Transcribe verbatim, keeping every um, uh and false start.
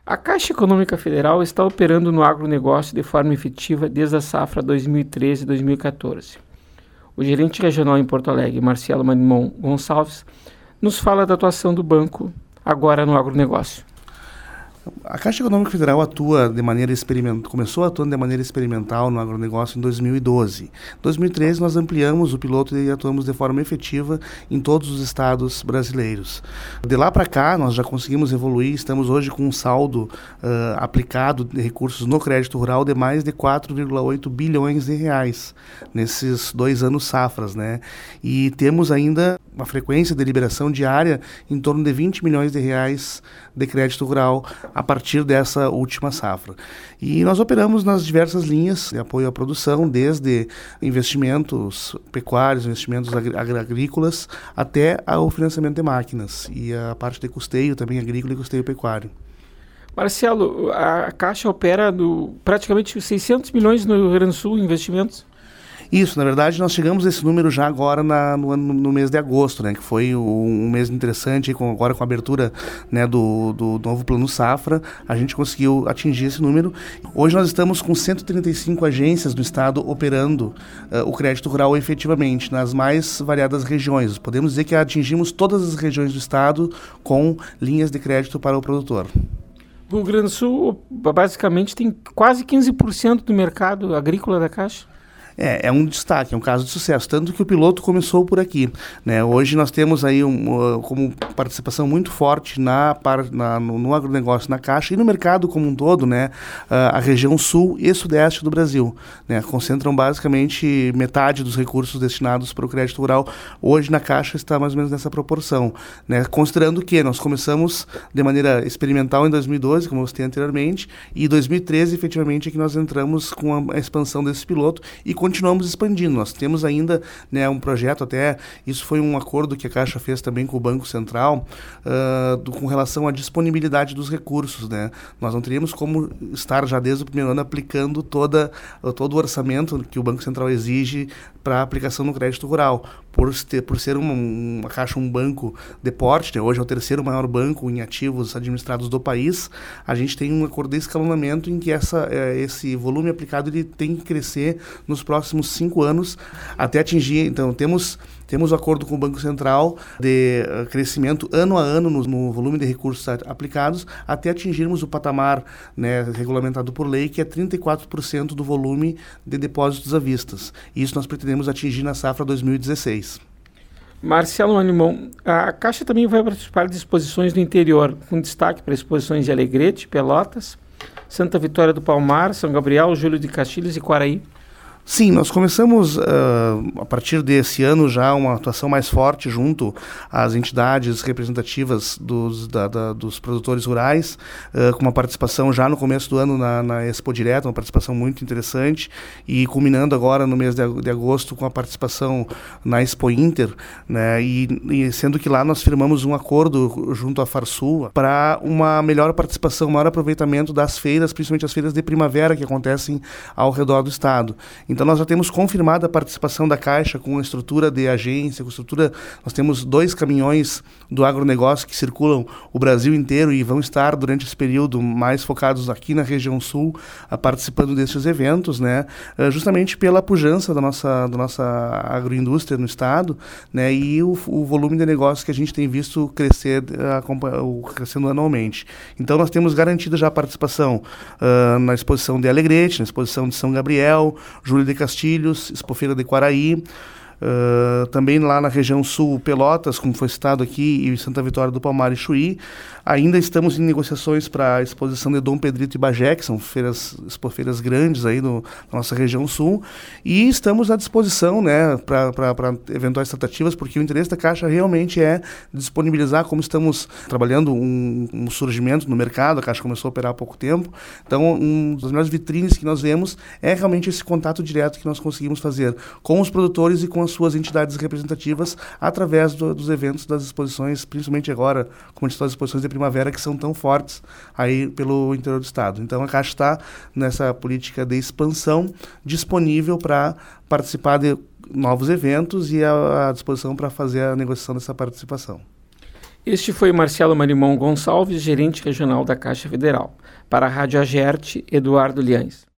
A Caixa Econômica Federal está operando no agronegócio de forma efetiva desde a safra dois mil e treze a dois mil e quatorze. O gerente regional em Porto Alegre, Marcelo Manimon Gonçalves, nos fala da atuação do banco agora no agronegócio. A Caixa Econômica Federal atua de maneira experimental, começou atuando de maneira experimental no agronegócio em dois mil e doze. Em dois mil e treze nós ampliamos o piloto e atuamos de forma efetiva em todos os estados brasileiros. De lá para cá nós já conseguimos evoluir, estamos hoje com um saldo uh, aplicado de recursos no crédito rural de mais de quatro vírgula oito bilhões de reais nesses dois anos safras, né? E temos ainda uma frequência de liberação diária em torno de vinte milhões de reais de crédito rural a partir dessa última safra. E nós operamos nas diversas linhas de apoio à produção, desde investimentos pecuários, investimentos agr- agrícolas, até ao financiamento de máquinas e a parte de custeio também agrícola e custeio pecuário. Marcelo, a Caixa opera no, praticamente seiscentos milhões no Rio Grande do Sul em investimentos? Isso, na verdade, nós chegamos a esse número já agora na, no, no mês de agosto, né, que foi um, um mês interessante, com, agora com a abertura, né, do, do novo Plano Safra, a gente conseguiu atingir esse número. Hoje nós estamos com cento e trinta e cinco agências do Estado operando uh, o crédito rural efetivamente, nas mais variadas regiões. Podemos dizer que atingimos todas as regiões do Estado com linhas de crédito para o produtor. O Rio Grande do Sul, basicamente, tem quase quinze por cento do mercado agrícola da Caixa. É, é um destaque, é um caso de sucesso, tanto que o piloto começou por aqui, né? Hoje nós temos aí um, uh, como participação muito forte na, par, na, no, no agronegócio, na Caixa e no mercado como um todo, né? Uh, a região sul e sudeste do Brasil, né? Concentram basicamente metade dos recursos destinados para o crédito rural. Hoje na Caixa está mais ou menos nessa proporção, né? Considerando que nós começamos de maneira experimental em dois mil e doze, como eu citei anteriormente, e em dois mil e treze efetivamente é que nós entramos com a, a expansão desse piloto e continuamos expandindo. Nós temos ainda, né, um projeto, até isso foi um acordo que a Caixa fez também com o Banco Central, uh, do, com relação à disponibilidade dos recursos, né? Nós não teríamos como estar já desde o primeiro ano aplicando toda, todo o orçamento que o Banco Central exige para a aplicação no crédito rural. Por, ter, por ser uma, uma Caixa, um banco de porte, né? Hoje é o terceiro maior banco em ativos administrados do país, a gente tem um acordo de escalonamento em que essa, eh, esse volume aplicado ele tem que crescer nos próximos cinco anos até atingir. Então, temos, temos o acordo com o Banco Central de uh, crescimento ano a ano no, no volume de recursos aplicados até atingirmos o patamar, né, regulamentado por lei, que é trinta e quatro por cento do volume de depósitos à vista. Isso nós pretendemos atingir na safra dois mil e dezesseis. Marcelo Manimon, a Caixa também vai participar de exposições no interior, com destaque para exposições de Alegrete, Pelotas, Santa Vitória do Palmar, São Gabriel, Júlio de Castilhos e Quaraí. Sim, nós começamos uh, a partir desse ano já uma atuação mais forte junto às entidades representativas dos, da, da, dos produtores rurais, uh, com uma participação já no começo do ano na, na Expo Direta, uma participação muito interessante, e culminando agora no mês de, de agosto com a participação na Expo Inter, né, e, e sendo que lá nós firmamos um acordo junto à Farsul para uma melhor participação, um maior aproveitamento das feiras, principalmente as feiras de primavera que acontecem ao redor do estado. Então nós já temos confirmada a participação da Caixa com a estrutura de agência, com a estrutura, nós temos dois caminhões do agronegócio que circulam o Brasil inteiro e vão estar durante esse período mais focados aqui na região sul, a, participando desses eventos, né, justamente pela pujança da nossa, da nossa agroindústria no estado, né, e o, o volume de negócios que a gente tem visto crescer, uh, crescendo anualmente. Então nós temos garantida já a participação uh, na exposição de Alegrete, na exposição de São Gabriel, Júlio de Castilhos, Expofeira de Quaraí, Uh, também lá na região sul, Pelotas, como foi citado aqui, e Santa Vitória do Palmar e Chuí. Ainda estamos em negociações para a exposição de Dom Pedrito e Bagé, que são feiras, expofeiras grandes aí no, na nossa região sul, e estamos à disposição, né, para eventuais tratativas, porque o interesse da Caixa realmente é disponibilizar, como estamos trabalhando um, um surgimento no mercado, a Caixa começou a operar há pouco tempo, então um das melhores vitrines que nós vemos é realmente esse contato direto que nós conseguimos fazer com os produtores e com as suas entidades representativas através do, dos eventos, das exposições, principalmente agora, como a gente está as exposições de primavera, que são tão fortes aí pelo interior do estado. Então a Caixa está nessa política de expansão disponível para participar de novos eventos e à, à disposição para fazer a negociação dessa participação. Este foi Marcelo Marimon Gonçalves, gerente regional da Caixa Federal. Para a Rádio Agerte, Eduardo Liães.